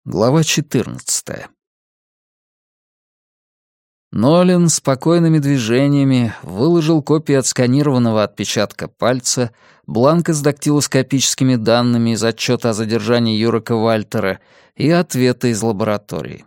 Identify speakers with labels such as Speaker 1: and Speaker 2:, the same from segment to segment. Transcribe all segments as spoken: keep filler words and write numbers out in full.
Speaker 1: Глава четырнадцатая. Нолан спокойными движениями выложил копии отсканированного отпечатка пальца, бланк с дактилоскопическими данными из отчета о задержании Юрика Вальтера и ответа из лаборатории.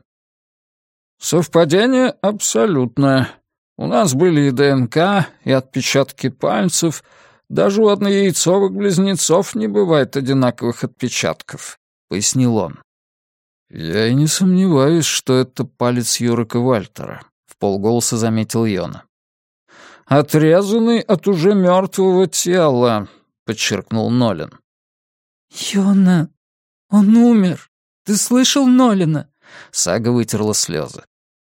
Speaker 1: «Совпадение абсолютное. У нас были и ДНК, и отпечатки пальцев. Даже у однояйцовых близнецов не бывает одинаковых отпечатков», — пояснил он. «Я и не сомневаюсь, что это палец Юрика Вальтера», — вполголоса заметил Йона. «Отрезанный от уже мертвого тела», — подчеркнул Нолан.
Speaker 2: «Йона, он умер. Ты слышал Нолана?»
Speaker 1: Сага вытерла слезы.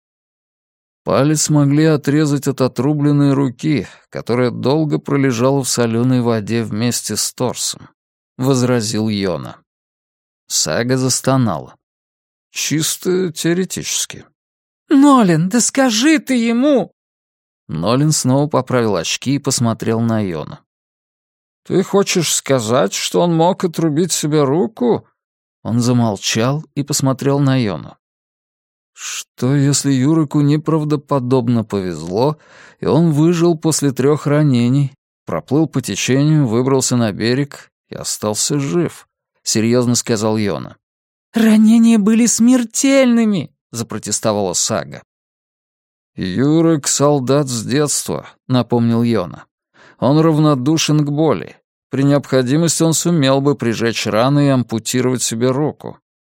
Speaker 1: Палец могли отрезать от отрубленной руки, которая долго пролежала в соленой воде вместе с торсом, — возразил Йона. Сага застонала. «Чисто теоретически».
Speaker 2: «Нолан, да скажи ты ему!»
Speaker 1: Нолан снова поправил очки и посмотрел на Йону.
Speaker 3: «Ты хочешь сказать, что он мог отрубить себе руку?»
Speaker 1: Он замолчал и посмотрел на Йону. «Что, если Юрику неправдоподобно повезло, и он выжил после трех ранений, проплыл по течению, выбрался на берег и остался жив?» — серьезно сказал Йона.
Speaker 2: «Ранения были смертельными!» —
Speaker 1: запротестовала Сага. «Юрик — солдат с детства», — напомнил Йона. «Он равнодушен к боли. При необходимости он сумел бы прижечь раны и ампутировать себе руку».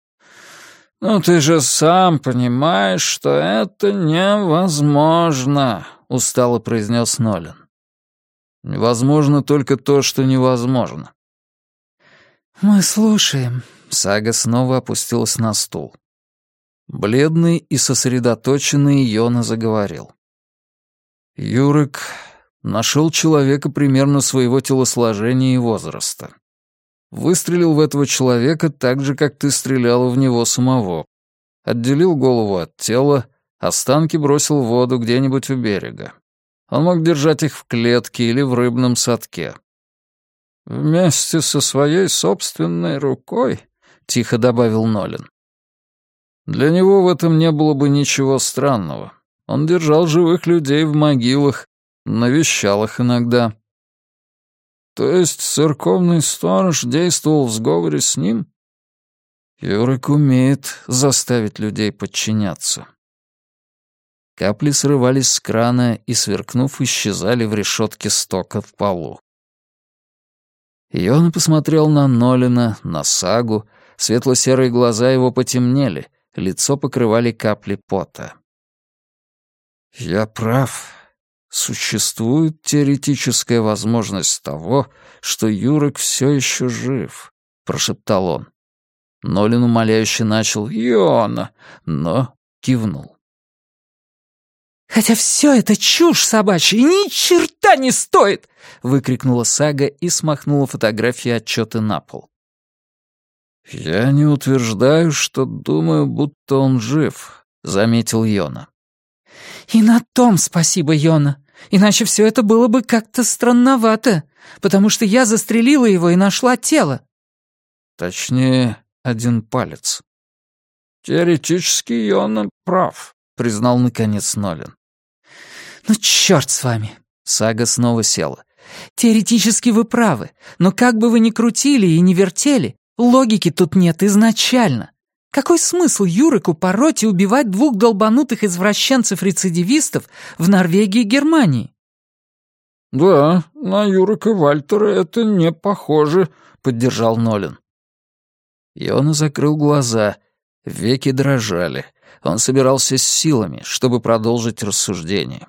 Speaker 3: «Ну ты же сам понимаешь, что это невозможно», — устало произнес Нолан.
Speaker 1: «Невозможно только то, что невозможно».
Speaker 2: «Мы слушаем».
Speaker 1: Сага снова опустилась на стул. Бледный и сосредоточенный Йона заговорил. Юрик нашел человека примерно своего телосложения и возраста. Выстрелил в этого человека так же, как ты стреляла в него самого. Отделил голову от тела, останки бросил в воду где-нибудь у берега. Он мог держать их в клетке или в рыбном садке.
Speaker 3: «Вместе со своей собственной рукой», — тихо добавил Нолан.
Speaker 1: Для него в этом не было бы ничего странного. Он держал живых людей в могилах, навещал их иногда.
Speaker 3: То есть церковный сторож действовал в сговоре с ним?
Speaker 1: Юрик умеет заставить людей подчиняться. Капли срывались с крана и, сверкнув, исчезали в решетке стока в полу. Йона посмотрел на Нолана, на Сагу, светло-серые глаза его потемнели, лицо покрывали капли пота. «Я прав. Существует теоретическая возможность того, что Юрик все еще жив», — прошептал он. Нолан умоляюще начал «Йона», но кивнул.
Speaker 2: «Хотя все это чушь собачья и ни черта не стоит!» — выкрикнула Сага и смахнула фотографии отчета на пол.
Speaker 1: «Я не утверждаю, что думаю, будто он жив», — заметил Йона.
Speaker 2: «И на том спасибо, Йона. Иначе все это было бы как-то странновато, потому что я застрелила его и нашла тело».
Speaker 1: «Точнее, один палец».
Speaker 3: «Теоретически Йона прав», — признал наконец Нолан.
Speaker 2: «Ну, черт с вами!» — Сага снова села. «Теоретически вы правы, но как бы вы ни крутили и ни вертели, логики тут нет изначально. Какой смысл Юрику пороть и убивать двух долбанутых извращенцев-рецидивистов в Норвегии и Германии?»
Speaker 3: «Да, на Юрика Вальтера это не похоже», — поддержал Нолан.
Speaker 1: Йона закрыл глаза, веки дрожали. Он собирался с силами, чтобы продолжить рассуждение.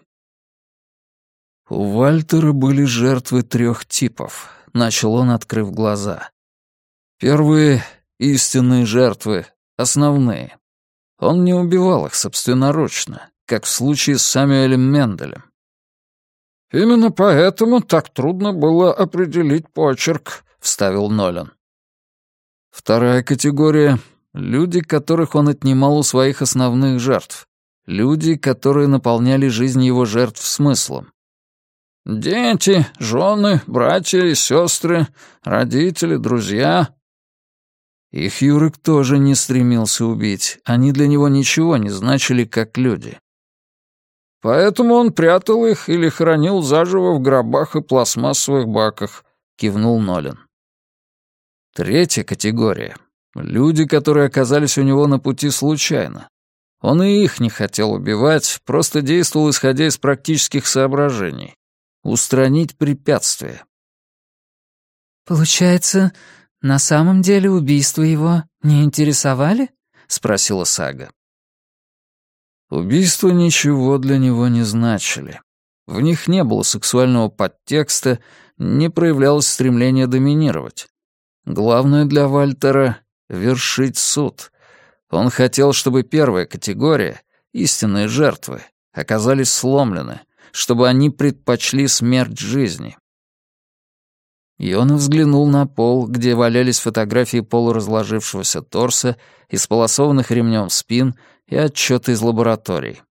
Speaker 1: «У Вальтера были жертвы трех типов», — начал он, открыв глаза. «Первые — истинные жертвы, основные. Он не убивал их собственноручно, как в случае с Сэмюэлем Менделем».
Speaker 3: «Именно поэтому так трудно было определить почерк», — вставил Нолан.
Speaker 1: Вторая категория — люди, которых он отнимал у своих основных жертв. Люди, которые наполняли жизнь его жертв смыслом.
Speaker 3: «Дети, жены, братья и сестры, родители, друзья».
Speaker 1: Их Юрик тоже не стремился убить, они для него ничего не значили как люди.
Speaker 3: «Поэтому он прятал их или хранил заживо в гробах и пластмассовых баках», — кивнул Нолан.
Speaker 1: Третья категория — люди, которые оказались у него на пути случайно. Он и их не хотел убивать, просто действовал исходя из практических соображений. Устранить препятствия.
Speaker 2: «Получается, на самом деле убийства его не интересовали?» — спросила Сага.
Speaker 1: Убийства ничего для него не значили. В них не было сексуального подтекста, не проявлялось стремление доминировать. Главное для Вальтера — вершить суд. Он хотел, чтобы первая категория, истинные жертвы, оказались сломлены, чтобы они предпочли смерть жизни. Йона взглянул на пол, где валялись фотографии полуразложившегося торса, исполосованных ремнем спин и отчеты из лабораторий.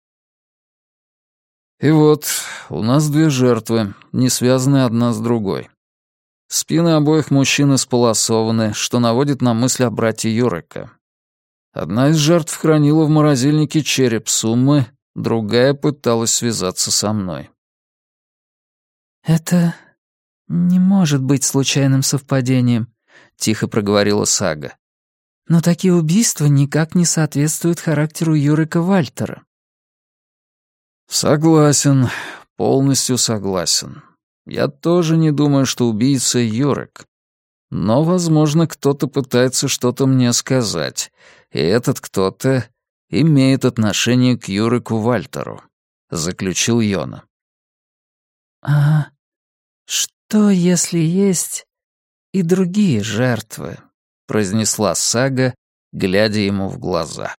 Speaker 1: И вот, у нас две жертвы, не связанные одна с другой. Спины обоих мужчин исполосованы, что наводит на мысль о брате Юрика. Одна из жертв хранила в морозильнике череп Суммы, другая пыталась связаться со мной.
Speaker 2: «Это не может быть случайным совпадением», — тихо проговорила Сага. «Но такие убийства никак не соответствуют характеру Юрика Вальтера».
Speaker 1: «Согласен, полностью согласен. Я тоже не думаю, что убийца Юрик. Но, возможно, кто-то пытается что-то мне сказать, и этот кто-то имеет отношение к Юрику Вальтеру», — заключил Йона.
Speaker 2: «А что, если есть и другие жертвы?» — произнесла Сага, глядя ему в глаза.